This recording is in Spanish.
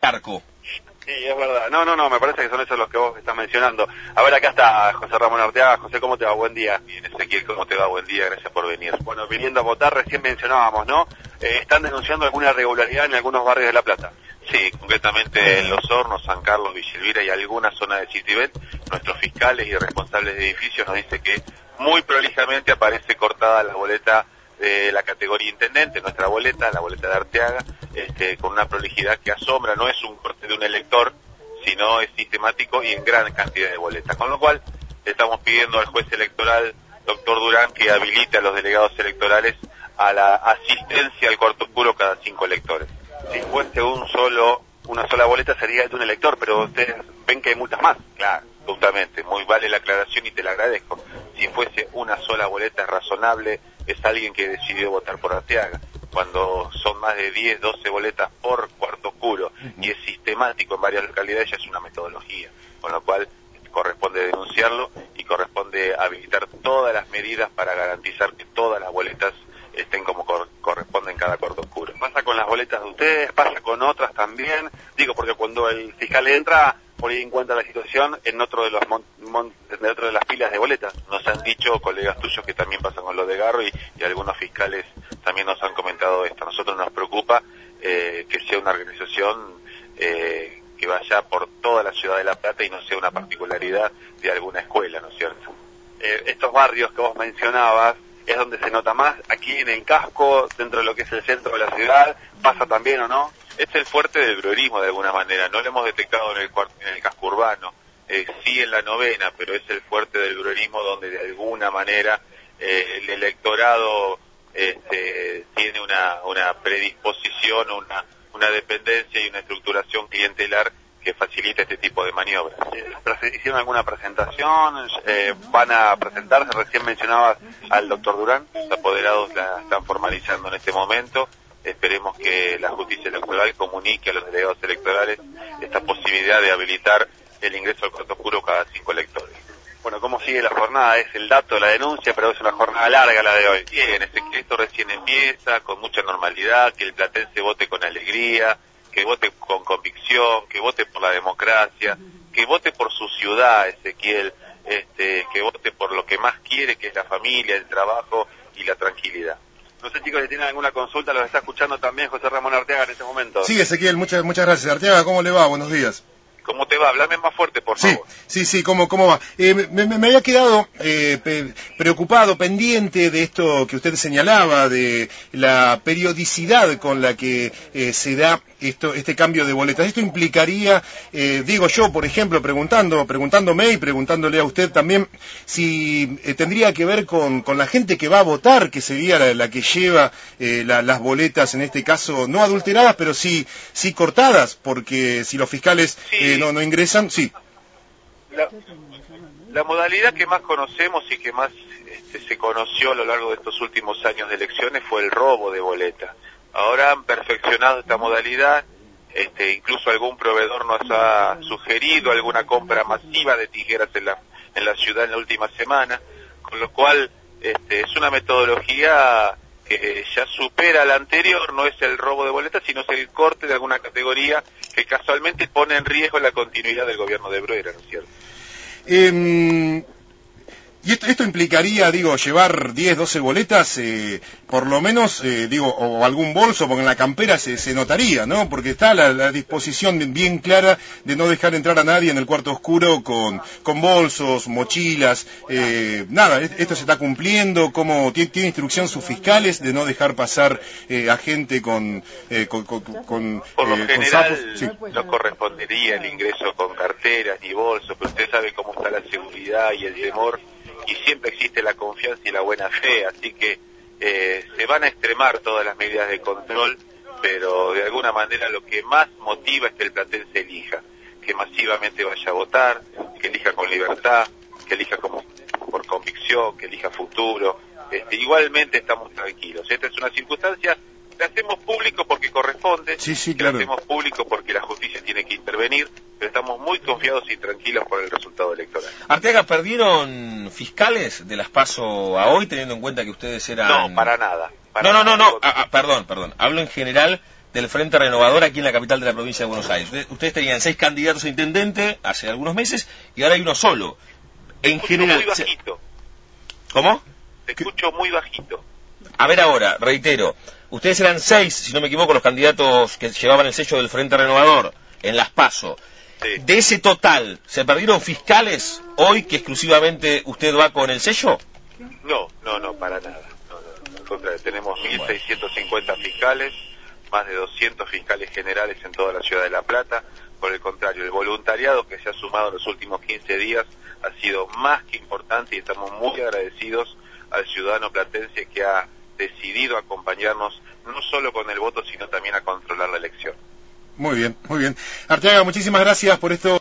charco. Sí, es verdad. No, me parece que son esos los que vos estás mencionando. A ver, acá está José Ramón Arteaga. José, ¿cómo te va? Buen día. Bien, Ezequiel, ¿cómo te va? Buen día, gracias por venir. Bueno, viniendo a votar, recién mencionábamos, ¿no? Están denunciando alguna irregularidad en algunos barrios de La Plata. Sí, concretamente en Los Hornos, San Carlos, Villa Elvira y alguna zona de Citibet, nuestros fiscales y responsables de edificios nos dicen que muy prolijamente aparece cortada la boleta de la categoría intendente, nuestra boleta, la boleta de Arteaga, con una prolijidad que asombra. No es un corte de un elector, sino es sistemático y en gran cantidad de boletas. Con lo cual, le estamos pidiendo al juez electoral, doctor Durán, que habilite a los delegados electorales a la asistencia al cuarto oscuro cada 5 electores. Si fuese una sola boleta sería de un elector, pero ustedes ven que hay muchas más. Claro, justamente, muy vale la aclaración y te la agradezco. Si fuese una sola boleta es razonable, es alguien que decidió votar por Arteaga. Cuando son más de 10, 12 boletas por cuarto oscuro y es sistemático en varias localidades, ya es una metodología, con lo cual corresponde denunciarlo y corresponde habilitar todas las medidas para garantizar que todas las boletas estén como corresponde en cada cuarto oscuro. ¿Pasa con las boletas de ustedes? ¿Pasa con otras también? Digo, porque cuando el fiscal entra, por ahí encuentra la situación en otro de otro de las pilas de boletas. Nos han dicho colegas tuyos que también pasan con lo de Garro y algunos fiscales también nos han comentado esto. A nosotros nos preocupa que sea una organización que vaya por toda la ciudad de La Plata y no sea una particularidad de alguna escuela, ¿no es cierto? Estos barrios que vos mencionabas, es donde se nota más, aquí en el casco, dentro de lo que es el centro de la ciudad, ¿pasa también o no? Es el fuerte del bruerismo de alguna manera, no lo hemos detectado en el casco urbano, sí en la novena, pero es el fuerte del bruerismo donde de alguna manera el electorado tiene una predisposición, una dependencia y una estructuración clientelar que facilita este tipo de maniobras. ¿Hicieron alguna presentación? ¿Van a presentarse? Recién mencionabas al doctor Durán. Los apoderados la están formalizando en este momento. Esperemos que la justicia electoral comunique a los delegados electorales esta posibilidad de habilitar el ingreso al cuarto oscuro cada 5 electores. Bueno, ¿cómo sigue la jornada? Es el dato de la denuncia, pero es una jornada larga la de hoy. Bien, esto recién empieza, con mucha normalidad, que el platense vote con alegría, que vote con convicción, que vote por la democracia, que vote por su ciudad, Ezequiel, que vote por lo que más quiere, que es la familia, el trabajo y la tranquilidad. No sé, chicos, si tienen alguna consulta, los está escuchando también José Ramón Arteaga en este momento. Sí, Ezequiel, muchas gracias. Arteaga, ¿cómo le va? Buenos días. ¿Cómo te va? Háblame más fuerte, por favor. Sí, ¿cómo va? Me había quedado preocupado, pendiente de esto que usted señalaba, de la periodicidad con la que se da este cambio de boletas. Esto implicaría, digo yo, por ejemplo, preguntándome y preguntándole a usted también, si tendría que ver con la gente que va a votar, que sería la que lleva las boletas, en este caso, no adulteradas, pero sí cortadas, porque si los fiscales no ingresan, sí. La modalidad que más conocemos y que más se conoció a lo largo de estos últimos años de elecciones fue el robo de boletas. Ahora han perfeccionado esta modalidad, incluso algún proveedor nos ha sugerido alguna compra masiva de tijeras en la ciudad en la última semana, con lo cual es una metodología que ya supera la anterior, no es el robo de boletas, sino es el corte de alguna categoría que casualmente pone en riesgo la continuidad del gobierno de Bruera, ¿no es cierto? Y esto implicaría, llevar 10, 12 boletas, por lo menos, o algún bolso, porque en la campera se notaría, ¿no? Porque está la disposición bien clara de no dejar entrar a nadie en el cuarto oscuro con bolsos, mochilas, nada, esto se está cumpliendo. ¿Cómo tiene instrucción sus fiscales de no dejar pasar a gente con por lo general no correspondería el ingreso con carteras ni bolsos, pero usted sabe cómo está la seguridad y el temor, y siempre existe la confianza y la buena fe, así que se van a extremar todas las medidas de control, pero de alguna manera lo que más motiva es que el platense elija, que masivamente vaya a votar, que elija con libertad, que elija por convicción, que elija futuro. Igualmente estamos tranquilos. Esta es una circunstancia, la hacemos público porque corresponde, claro. La hacemos público porque la justicia tiene que intervenir, pero estamos muy confiados y tranquilos por el resultado electoral. Arteaga, ¿perdieron fiscales de las PASO a hoy, teniendo en cuenta que ustedes eran...? No, para nada. No, perdón. Hablo en general del Frente Renovador aquí en la capital de la provincia de Buenos Aires. Ustedes tenían 6 candidatos a intendente hace algunos meses y ahora hay uno solo. En general... Muy bajito. ¿Cómo? Te escucho muy bajito. A ver ahora, reitero, ustedes eran 6, si no me equivoco, los candidatos que llevaban el sello del Frente Renovador en las PASO. Sí. De ese total, ¿se perdieron fiscales hoy que exclusivamente usted va con el sello? No, para nada. No. Nosotros tenemos 1.650 fiscales, más de 200 fiscales generales en toda la ciudad de La Plata. Por el contrario, el voluntariado que se ha sumado en los últimos 15 días ha sido más que importante y estamos muy agradecidos al ciudadano platense que ha decidido acompañarnos no solo con el voto, sino también a controlar la elección. Muy bien, muy bien. Arteaga, muchísimas gracias por esto.